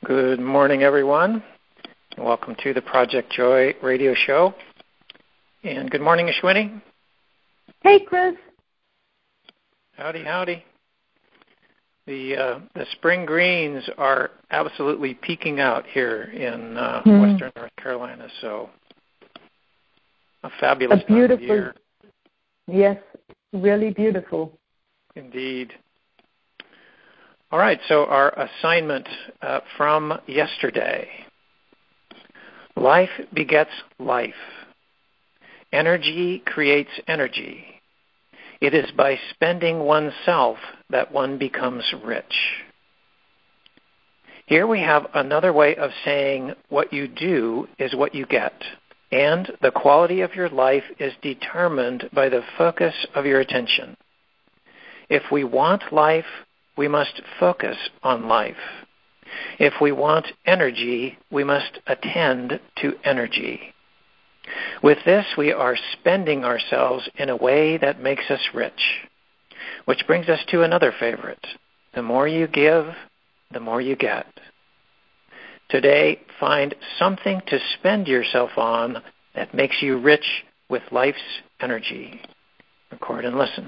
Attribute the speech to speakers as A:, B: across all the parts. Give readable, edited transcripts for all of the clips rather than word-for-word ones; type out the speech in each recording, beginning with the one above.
A: Good morning, everyone. Welcome to the Project Joy radio show. And good morning, Ashwini.
B: Hey, Chris.
A: Howdy, howdy. The spring greens are absolutely peaking out here in western North Carolina, so a fabulous time of year.
B: Yes, really beautiful.
A: Indeed. All right, so our assignment from yesterday. Life begets life. Energy creates energy. It is by spending oneself that one becomes rich. Here we have another way of saying what you do is what you get, and the quality of your life is determined by the focus of your attention. If we want life, we must focus on life. If we want energy, we must attend to energy. With this, we are spending ourselves in a way that makes us rich. Which brings us to another favorite. The more you give, the more you get. Today, find something to spend yourself on that makes you rich with life's energy. Record and listen.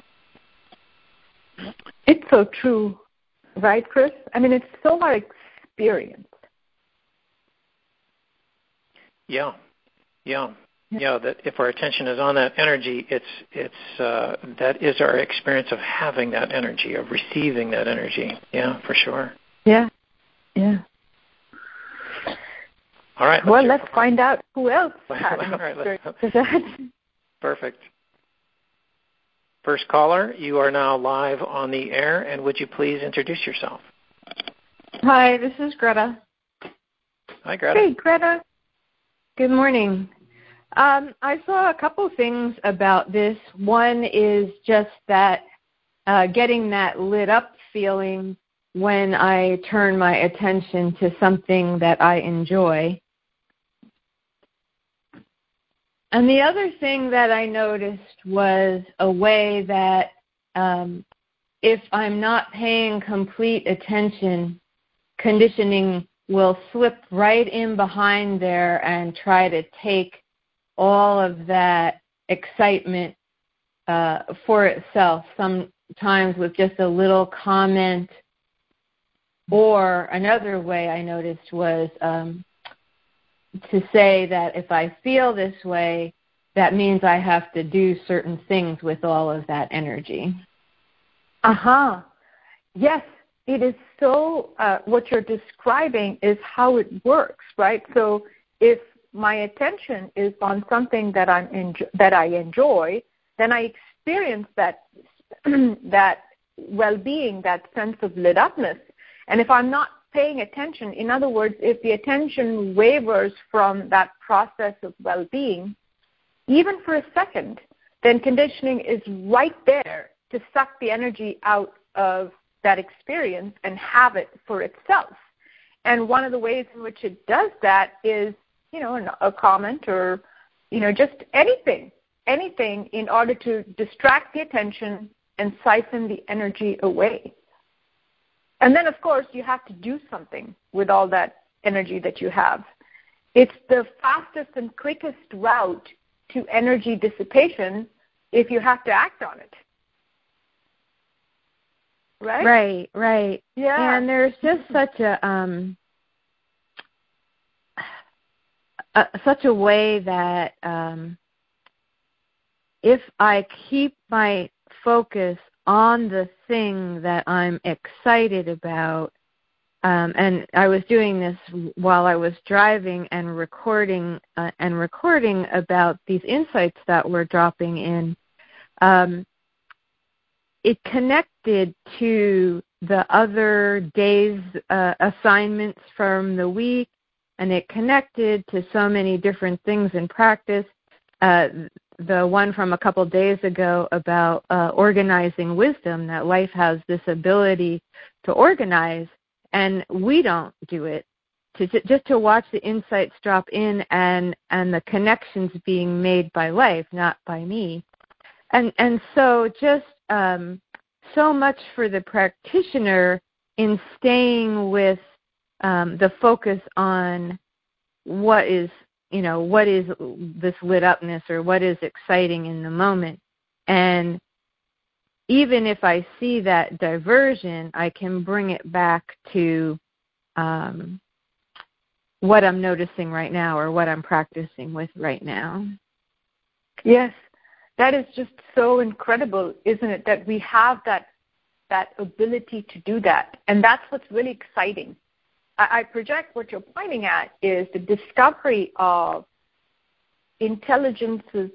B: It's so true, right, Chris? I mean, it's so our experience.
A: Yeah. That if our attention is on that energy, that is our experience of having that energy, of receiving that energy. Yeah, for sure.
B: Yeah.
A: All right.
B: Let's find out who else has
A: All right,
B: that.
A: Perfect. First caller, you are now live on the air, and would you please introduce yourself?
C: Hi, this is Greta.
A: Hi, Greta.
B: Hey, Greta.
C: Good morning. I saw a couple things about this. One is just that getting that lit up feeling when I turn my attention to something that I enjoy. And the other thing that I noticed was a way that if I'm not paying complete attention, conditioning will slip right in behind there and try to take all of that excitement for itself, sometimes with just a little comment. Or another way I noticed was to say that if I feel this way, that means I have to do certain things with all of that energy.
B: Yes, it is so, what you're describing is how it works, right? So if my attention is on something that I enjoy, then I experience that that well-being, that sense of lit upness. And if I'm not paying attention, in other words, if the attention wavers from that process of well-being, even for a second, then conditioning is right there to suck the energy out of that experience and have it for itself. And one of the ways in which it does that is, a comment or, just anything in order to distract the attention and siphon the energy away. And then, of course, you have to do something with all that energy that you have. It's the fastest and quickest route to energy dissipation if you have to act on it. Right?
C: Right.
B: Yeah.
C: And there's just such a way that if I keep my focus on the thing that I'm excited about, and I was doing this while I was driving and recording about these insights that were dropping in, it connected to the other day's assignments from the week, and it connected to so many different things in practice. The one from a couple days ago about organizing wisdom, that life has this ability to organize, and we don't do it. Just to watch the insights drop in and the connections being made by life, not by me. And so just so much for the practitioner in staying with the focus on what is this lit upness or what is exciting in the moment. And even if I see that diversion, I can bring it back to what I'm noticing right now or what I'm practicing with right now.
B: Yes, that is just so incredible, isn't it, that we have that ability to do that. And that's what's really exciting. I project what you're pointing at is the discovery of intelligencing,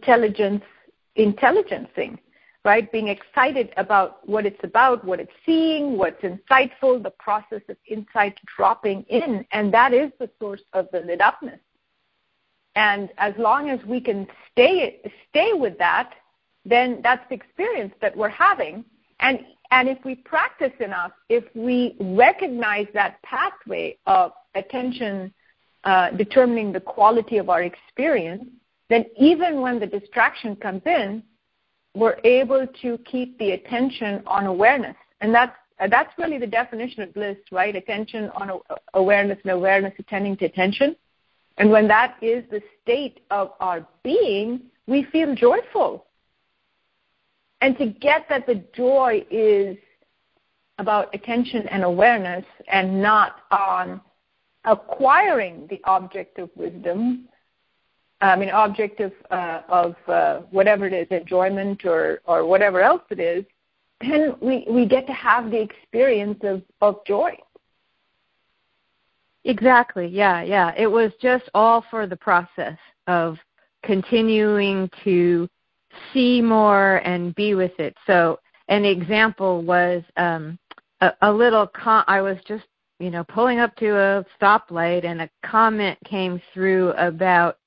B: right? Being excited about what it's about, what it's seeing, what's insightful, the process of insight dropping in. And that is the source of the lit upness. And as long as we can stay with that, then that's the experience that we're having. And if we practice enough, if we recognize that pathway of attention determining the quality of our experience, then even when the distraction comes in, we're able to keep the attention on awareness. And that's really the definition of bliss, right? Attention on awareness and awareness attending to attention. And when that is the state of our being, we feel joyful. And to get that the joy is about attention and awareness and not on acquiring the object of wisdom, object of whatever it is, enjoyment or whatever else it is, then we get to have the experience of joy.
C: Exactly, yeah. It was just all for the process of continuing to see more and be with it. So an example was a little I was just, pulling up to a stoplight, and a comment came through about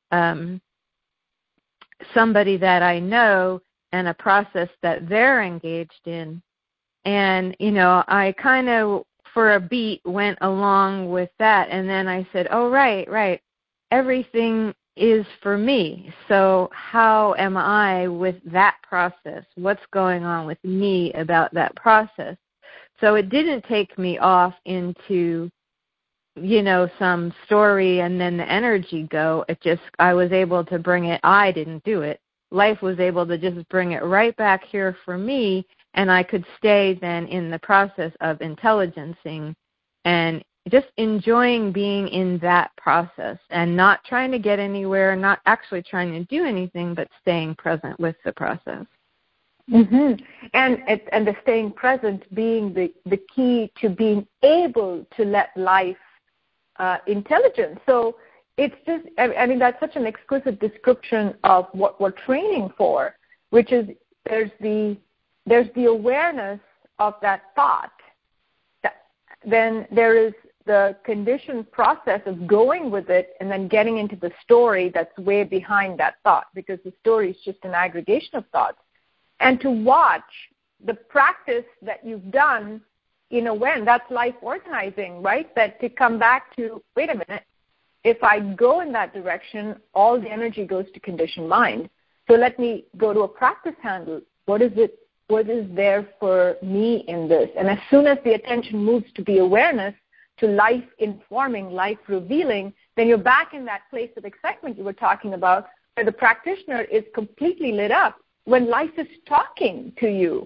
C: somebody that I know and a process that they're engaged in. And, I kind of, for a beat, went along with that. And then I said, oh, right. Everything is for me. So how am I with that process? What's going on with me about that process? So it didn't take me off into, some story and then the energy go. I was able to bring it. I didn't do it. Life was able to just bring it right back here for me, and I could stay then in the process of intelligencing and just enjoying being in that process and not trying to get anywhere, not actually trying to do anything, but staying present with the process.
B: Mm-hmm. And the staying present being the key to being able to let life intelligence. So it's just, that's such an exquisite description of what we're training for, which is there's the awareness of that thought. Then there is the conditioned process of going with it and then getting into the story that's way behind that thought, because the story is just an aggregation of thoughts. And to watch the practice that you've done in a when, that's life organizing, right? That to come back to, wait a minute, if I go in that direction, all the energy goes to conditioned mind. So let me go to a practice handle. What is there for me in this? And as soon as the attention moves to the awareness, to life informing, life revealing, then you're back in that place of excitement you were talking about, where the practitioner is completely lit up when life is talking to you.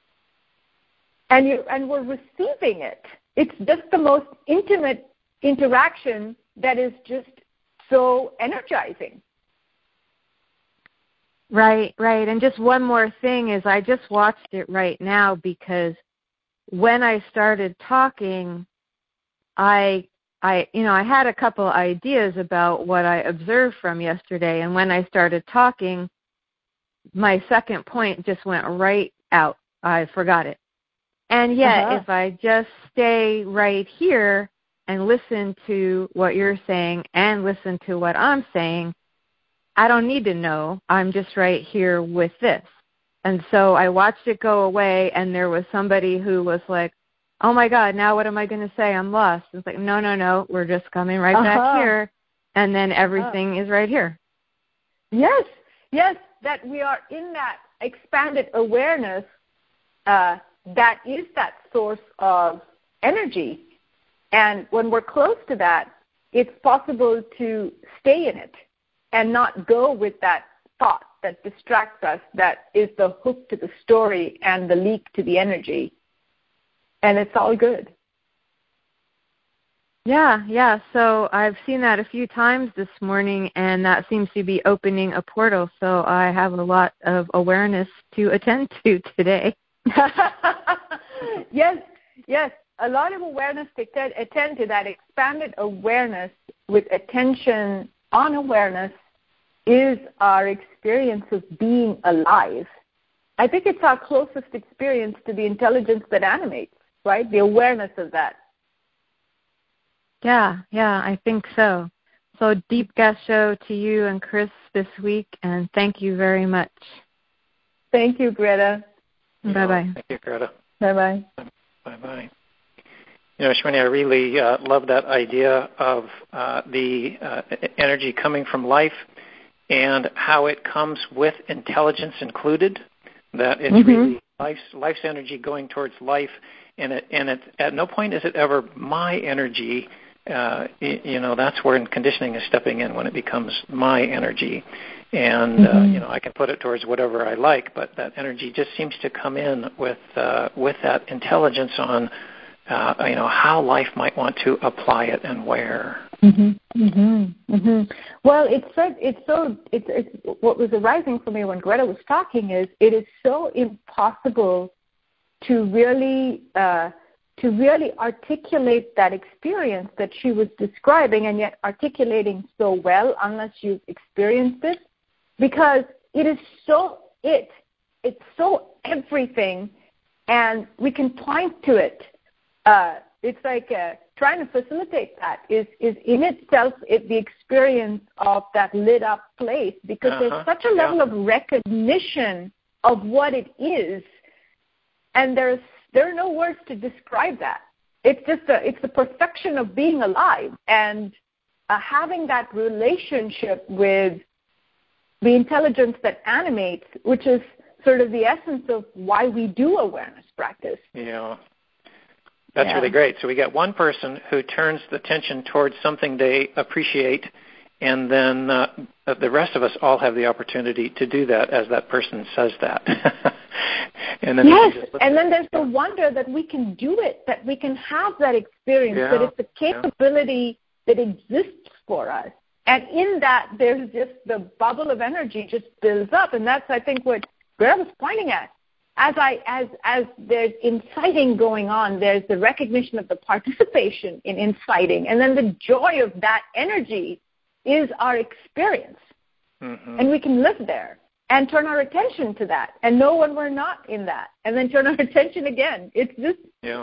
B: And we're receiving it. It's just the most intimate interaction that is just so energizing.
C: Right. And just one more thing is I just watched it right now, because when I started talking, I had a couple ideas about what I observed from yesterday, and when I started talking, my second point just went right out. I forgot it. And yet, if I just stay right here and listen to what you're saying and listen to what I'm saying, I don't need to know. I'm just right here with this. And so I watched it go away, and there was somebody who was like, oh, my God, now what am I going to say? I'm lost. It's like, no, we're just coming right back here, and then everything is right here.
B: Yes, that we are in that expanded awareness that is that source of energy. And when we're close to that, it's possible to stay in it and not go with that thought that distracts us, that is the hook to the story and the leak to the energy. And it's all good.
C: Yeah. So I've seen that a few times this morning, and that seems to be opening a portal. So I have a lot of awareness to attend to today.
B: Yes. A lot of awareness to attend to. That expanded awareness with attention on awareness is our experience of being alive. I think it's our closest experience to the intelligence that animates, right? The awareness of that.
C: Yeah, I think so. So deep gasho to you and Chris this week, and thank you very much.
B: Thank you, Greta.
C: Bye-bye.
A: Thank you, Greta.
B: Bye-bye.
A: Bye-bye. Shwini, I really love that idea of the energy coming from life and how it comes with intelligence included, that it's really life's energy going towards life, and it at no point is it ever my energy. That's where conditioning is stepping in, when it becomes my energy. And, I can put it towards whatever I like, but that energy just seems to come in with that intelligence on, how life might want to apply it and where.
B: Well, it's what was arising for me when Greta was talking is it is so impossible to really articulate that experience that she was describing, and yet articulating so well unless you've experienced it, because it is it's so everything, and we can point to it. It's like trying to facilitate that is in itself the experience of that lit up place, because there's such a level of recognition of what it is, and there are no words to describe that. It's just it's the perfection of being alive, and having that relationship with the intelligence that animates, which is sort of the essence of why we do awareness practice.
A: Yeah. That's really great. So we got one person who turns the attention towards something they appreciate, and then the rest of us all have the opportunity to do that as that person says that. And then
B: and then there's the wonder that we can do it, that we can have that experience, that it's a capability that exists for us. And in that, there's just the bubble of energy just builds up, and that's, I think, what Greta was pointing at. As there's inciting going on, there's the recognition of the participation in inciting, and then the joy of that energy is our experience. And we can live there and turn our attention to that and know when we're not in that, and then turn our attention again. It's just,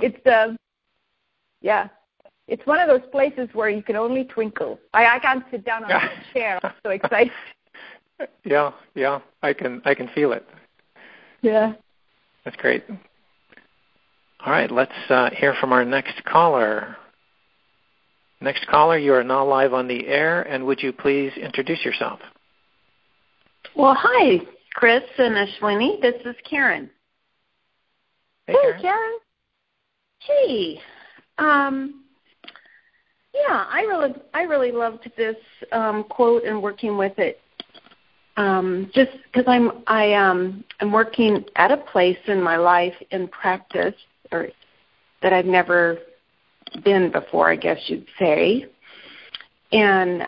B: it's one of those places where you can only twinkle. I can't sit down on a chair. I'm so excited.
A: Yeah, I can feel it.
B: Yeah.
A: That's great. All right, let's hear from our next caller. Next caller, you are now live on the air, and would you please introduce yourself?
D: Well, hi, Chris and Ashwini. This is Karen.
A: Hey, Karen.
D: Hey. I really loved this quote and working with it. Just because I'm working at a place in my life in practice, or that I've never been before, I guess you'd say, and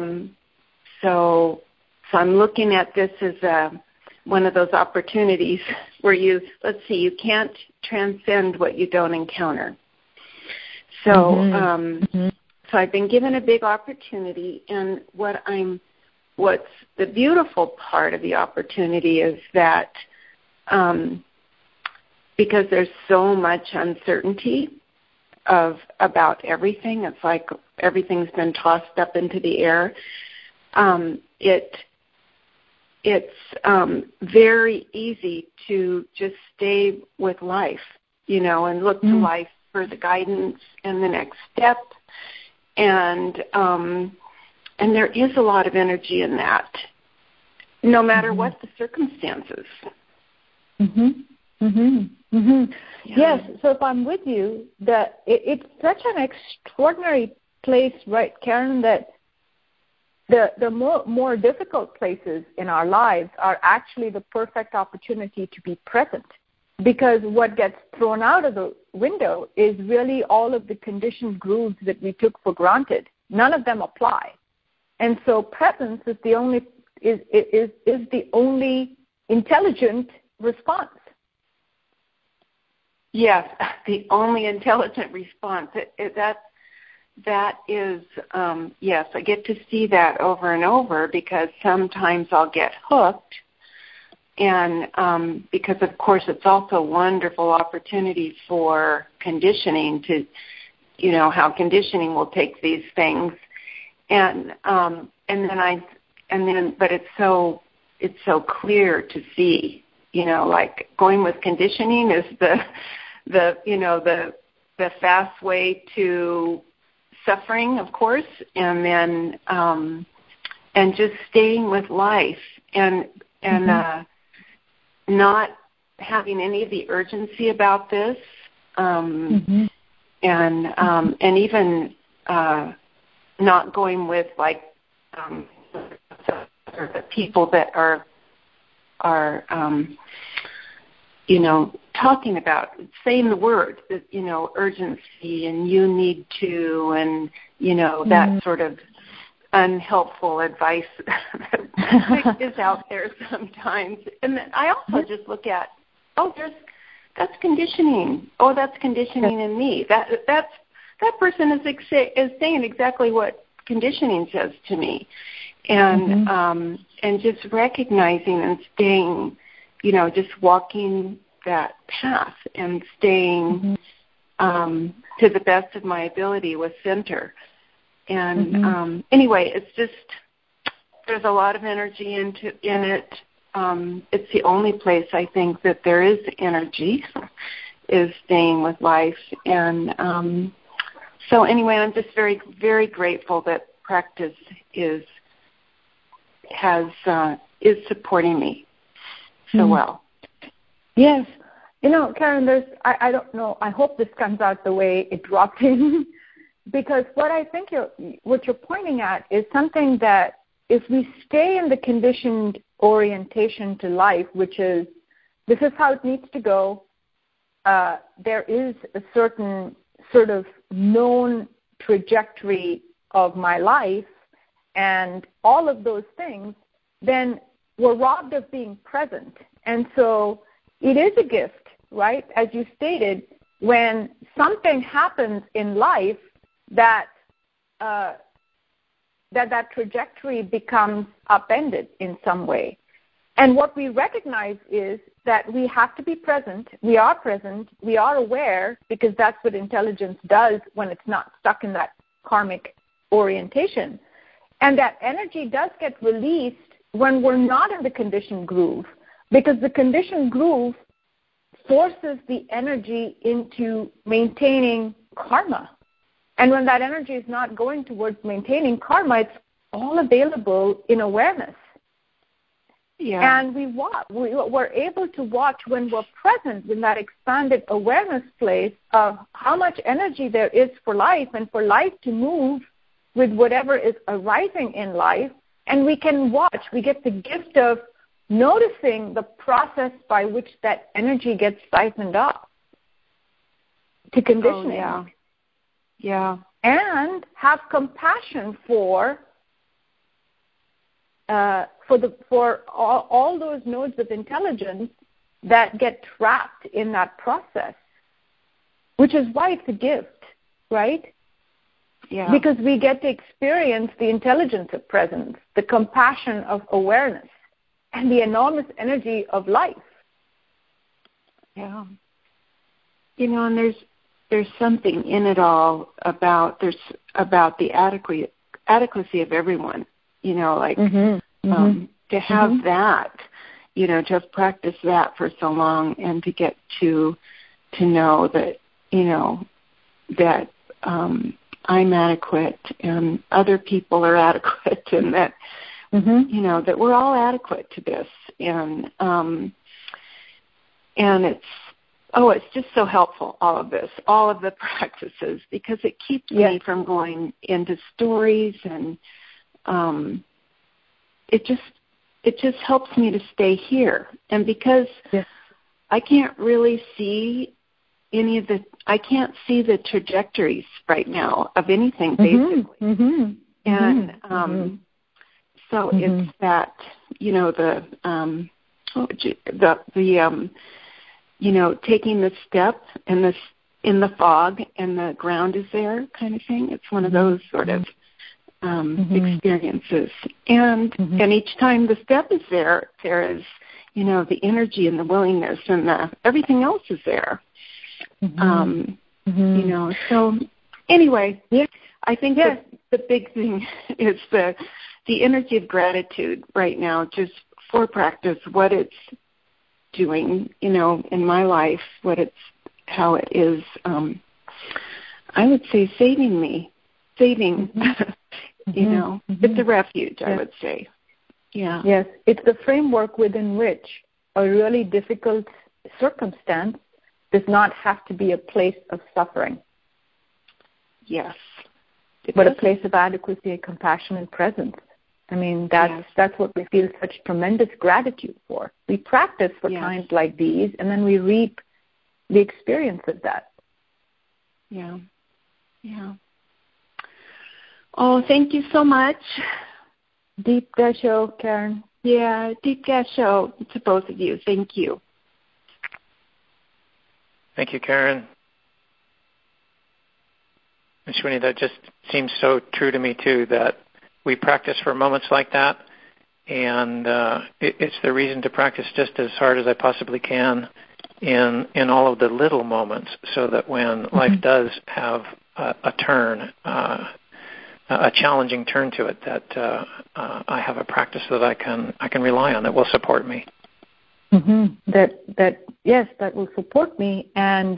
D: so I'm looking at this as one of those opportunities where you can't transcend what you don't encounter. So so I've been given a big opportunity, and what's the beautiful part of the opportunity is that because there's so much uncertainty about everything, it's like everything's been tossed up into the air. It's very easy to just stay with life, and look to life for the guidance and the next step. And there is a lot of energy in that, no matter what the circumstances.
B: Mm-hmm. Mm-hmm. Yeah. Yes. So if I'm with you, that it's such an extraordinary place, right, Karen, that the more difficult places in our lives are actually the perfect opportunity to be present. Because what gets thrown out of the window is really all of the conditioned grooves that we took for granted. None of them apply. And so presence is the only intelligent response.
D: Yes, the only intelligent response. That is, yes, I get to see that over and over because sometimes I'll get hooked. And because, of course, it's also a wonderful opportunity for conditioning to, how conditioning will take these things. But it's so clear to see, like going with conditioning is the fast way to suffering, of course, and then and just staying with life and not having any of the urgency about this, and even not going with like the people that are talking about saying the word, urgency and you need to, and that sort of unhelpful advice that is out there sometimes. And then I also just look at, that's conditioning. Oh, that's conditioning in me. That person is saying exactly what conditioning says to me, and just recognizing and staying, just walking that path and staying to the best of my ability with center. And anyway, it's just there's a lot of energy in it. It's the only place I think that there is energy is staying with life. And so anyway, I'm just very, very grateful that practice is supporting me so well.
B: Yes. Karen, I don't know, I hope this comes out the way it dropped in. Because what I think what you're pointing at is something that if we stay in the conditioned orientation to life, which is this is how it needs to go, there is a certain sort of known trajectory of my life and all of those things, then we're robbed of being present. And so it is a gift, right? As you stated, when something happens in life, that trajectory becomes upended in some way. And what we recognize is that we have to be present, we are aware, because that's what intelligence does when it's not stuck in that karmic orientation. And that energy does get released when we're not in the conditioned groove, because the conditioned groove forces the energy into maintaining karma. And when that energy is not going towards maintaining karma, it's all available in awareness. Yeah. And we're able to watch when we're present in that expanded awareness place of how much energy there is for life and for life to move with whatever is arising in life. And we can watch. We get the gift of noticing the process by which that energy gets siphoned off to conditioning.
D: Oh, yeah.
B: And have compassion for all those nodes of intelligence that get trapped in that process, which is why it's a gift, right?
D: Yeah.
B: Because we get to experience the intelligence of presence, the compassion of awareness, and the enormous energy of life.
D: Yeah. And there's something in it all about the adequacy of everyone, to have that, to have practiced that for so long and to get to know that, that I'm adequate and other people are adequate and that, that we're all adequate to this. And And it's just so helpful, all of this, all of the practices, because it keeps me from going into stories, and it just helps me to stay here. And because I can't really see I can't see the trajectories right now of anything, basically. And so it's that, taking the step and in the fog and the ground is there kind of thing. It's one of those sort of experiences. And each time the step is there is, the energy and the willingness and everything else is there. So anyway, I think that the big thing is the energy of gratitude right now, just for practice, what it's doing, in my life, how it is, I would say saving, it's a refuge, I would say. Yeah.
B: Yes, it's the framework within which a really difficult circumstance does not have to be a place of suffering.
D: Yes.
B: But a place of adequacy and compassion and presence. I mean, that's what we feel such tremendous gratitude for. We practice for times like these, and then we reap the experience of that.
D: Yeah. Yeah. Oh, thank you so much.
B: Deep Gasho, Karen.
D: Yeah, Deep Gasho to both of you. Thank you.
A: Thank you, Karen. Ms. Winnie, that just seems so true to me, too, that we practice for moments like that, and it's the reason to practice just as hard as I possibly can in all of the little moments, so that when life does have a turn, a challenging turn to it, that I have a practice that I can rely on that will support me.
B: That will support me, and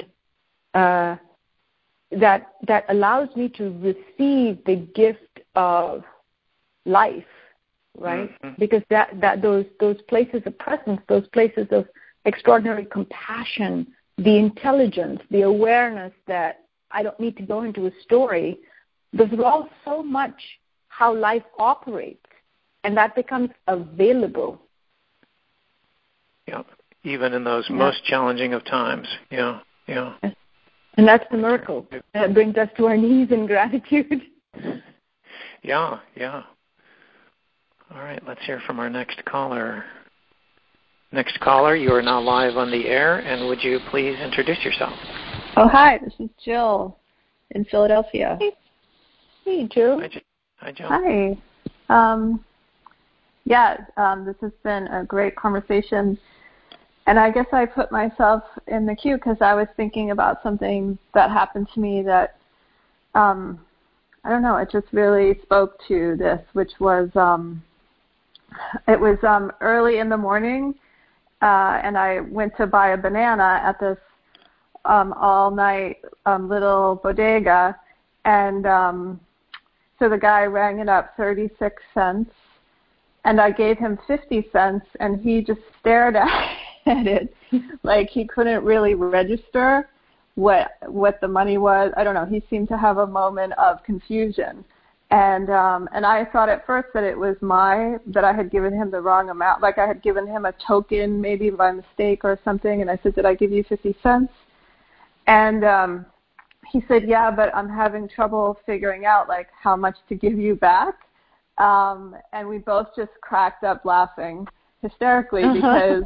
B: that allows me to receive the gift of life, right? Because those places of presence, those places of extraordinary compassion, the intelligence, the awareness that I don't need to go into a story, those are all so much how life operates, and that becomes available.
A: Yeah, even in those most challenging of times. Yeah.
B: And that's the miracle. That brings us to our knees in gratitude.
A: Yeah. All right, let's hear from our next caller. Next caller, you are now live on the air, and would you please introduce yourself?
E: Oh, hi, this is Jill in Philadelphia.
B: Hey, Jill.
A: Hi, Jill.
E: Hi. This has been a great conversation. And I guess I put myself in the queue because I was thinking about something that happened to me that, I don't know, it just really spoke to this, which was, it was early in the morning, and I went to buy a banana at this all-night little bodega, and so the guy rang it up 36 cents, and I gave him 50 cents, and he just stared at it like he couldn't really register what the money was. I don't know. He seemed to have a moment of confusion, and I thought at first that it was that I had given him the wrong amount, like I had given him a token maybe by mistake or something. And I said, "Did I give you 50 cents?" And he said, "Yeah, but I'm having trouble figuring out like how much to give you back." And we both just cracked up laughing hysterically because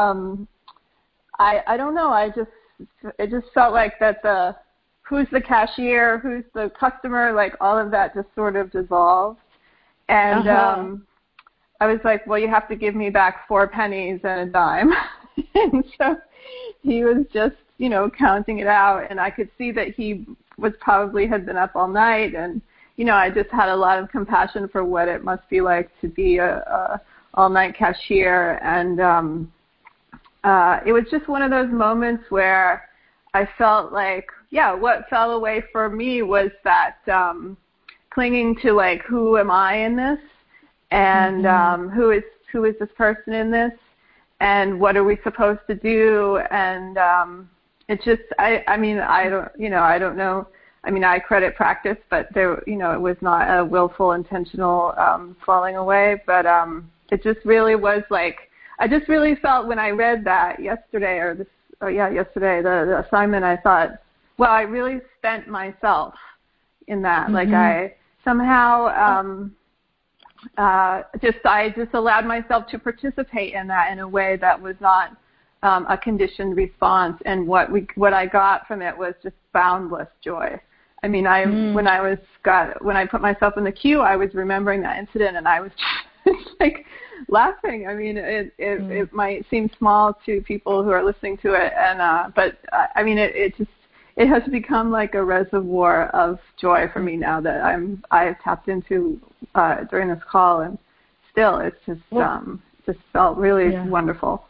E: I don't know, it just felt like that who's the cashier, who's the customer, like all of that just sort of dissolved. And I was like, well, you have to give me back 4 pennies and a dime. And so he was just, counting it out, and I could see that he had been up all night, and I just had a lot of compassion for what it must be like to be a all-night cashier, and it was just one of those moments where I felt like, what fell away for me was that clinging to like, who am I in this, and who is this person in this, and what are we supposed to do? And it's just, I mean, I don't know. I mean, I credit practice, but there, it was not a willful, intentional falling away. But it just really was like, I just really felt when I read that yesterday, yesterday, the assignment, I thought, well, I really spent myself in that. Like I somehow I just allowed myself to participate in that in a way that was not a conditioned response. And what I got from it was just boundless joy. I mean, when I put myself in the queue, I was remembering that incident, and I was just like laughing. I mean, it might seem small to people who are listening to it, but I mean, it has become like a reservoir of joy for me now that I've tapped into during this call, and still, it's just felt really wonderful.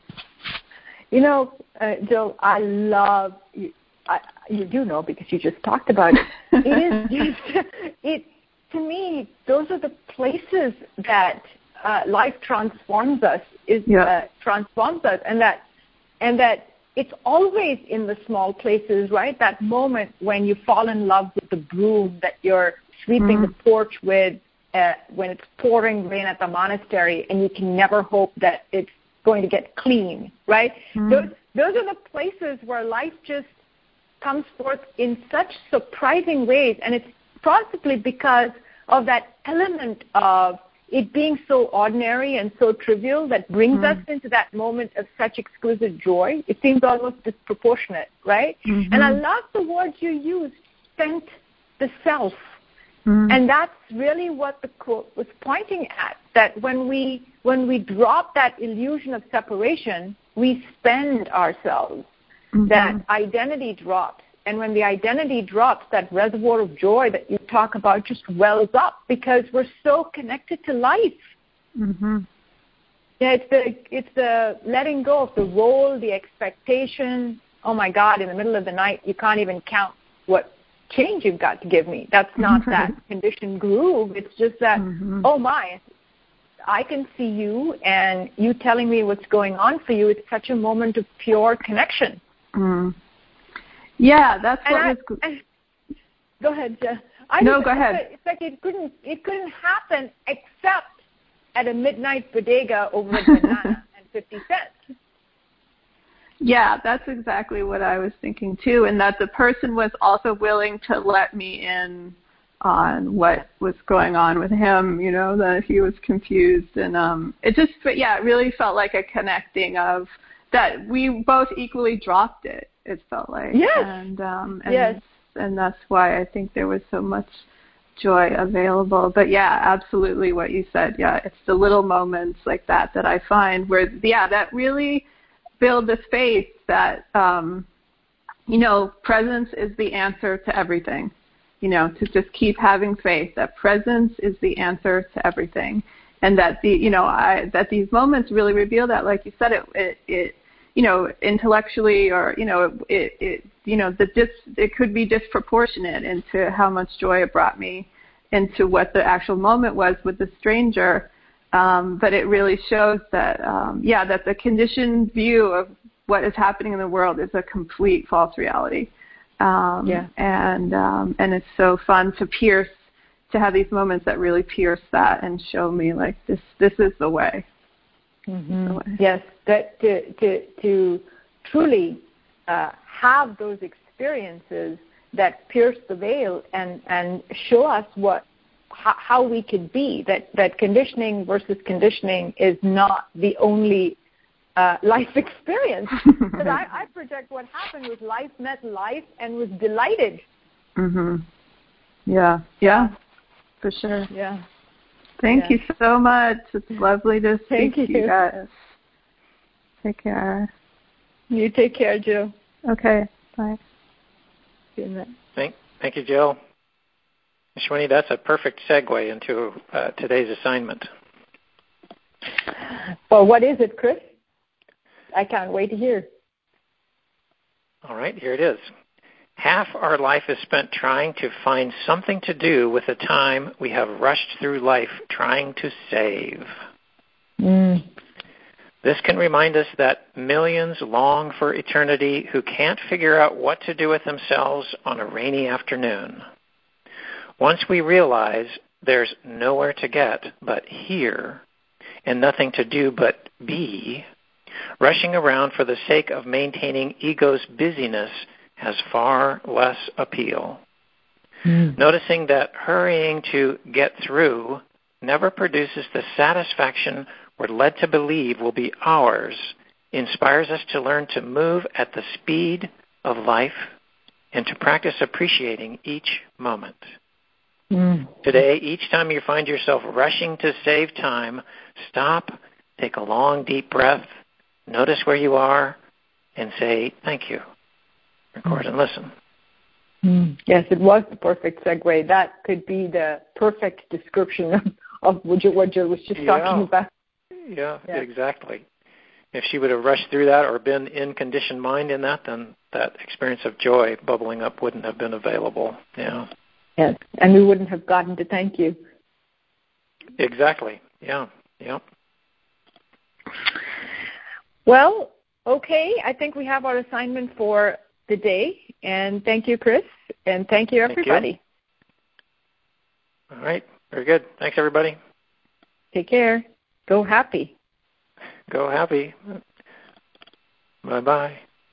B: Jill, I love you. You do know because you just talked about it. It is to me, those are the places that life transforms us. Transforms us, and that it's always in the small places, right? That moment when you fall in love with the broom that you're sweeping the porch with, when it's pouring rain at the monastery, and you can never hope that it's going to get clean, right? Those are the places where life just comes forth in such surprising ways, and it's possibly because of that element of it being so ordinary and so trivial that brings us into that moment of such exquisite joy. It seems almost disproportionate, right? And I love the words you used, spent the self. And that's really what the quote was pointing at, that when we drop that illusion of separation, we spend ourselves. That identity drops. And when the identity drops, that reservoir of joy that you talk about just wells up because we're so connected to life. Yeah, it's the letting go of the role, the expectation. Oh, my God, in the middle of the night, you can't even count what change you've got to give me. That's not that conditioned groove. It's just that, oh, my, I can see you, and you telling me what's going on for you. It's such a moment of pure connection.
E: Yeah, that's what was.
B: Go ahead, Jeff.
E: Go ahead.
B: It's like it couldn't happen except at a midnight bodega over a banana and 50 cents.
E: Yeah, that's exactly what I was thinking too, and that the person was also willing to let me in on what was going on with him, that he was confused, and it really felt like a connecting of that we both equally dropped it. It felt like, and that's why I think there was so much joy available. But yeah, absolutely what you said. Yeah, it's the little moments like that I find where that really build the space that presence is the answer to everything. To just keep having faith that presence is the answer to everything, and that that these moments really reveal that, like you said, it intellectually, or it could be disproportionate into how much joy it brought me into what the actual moment was with the stranger. But it really shows that that the conditioned view of what is happening in the world is a complete false reality. And it's so fun to have these moments that really pierce that and show me like this is the way.
B: Yes, that to truly have those experiences that pierce the veil and show us how we could be. That conditioning versus conditioning is not the only life experience. Because I project what happened was life met life and was delighted.
E: Yeah, for sure.
B: Yeah.
E: Thank you so much. It's lovely to speak to you guys. Take care.
B: You take care, Jill.
E: Okay, bye.
A: Thank you, Jill. Shwini, that's a perfect segue into today's assignment.
B: Well, what is it, Chris? I can't wait to hear.
A: All right, here it is. Half our life is spent trying to find something to do with the time we have rushed through life trying to save. This can remind us that millions long for eternity who can't figure out what to do with themselves on a rainy afternoon. Once we realize there's nowhere to get but here and nothing to do but be, rushing around for the sake of maintaining ego's busyness has far less appeal. Noticing that hurrying to get through never produces the satisfaction we're led to believe will be ours inspires us to learn to move at the speed of life and to practice appreciating each moment. Today, each time you find yourself rushing to save time, stop, take a long, deep breath, notice where you are, and say, thank you. Record and listen.
B: Yes, it was the perfect segue. That could be the perfect description of what you was just talking about.
A: Yeah, exactly. If she would have rushed through that or been in conditioned mind in that, then that experience of joy bubbling up wouldn't have been available. Yeah.
B: Yes, and we wouldn't have gotten to thank you.
A: Exactly. Yeah.
B: Well, okay. I think we have our assignment for the day. And thank you, Chris. And thank you, everybody.
A: All right. Very good. Thanks, everybody.
B: Take care. Go happy.
A: Go happy. Bye-bye.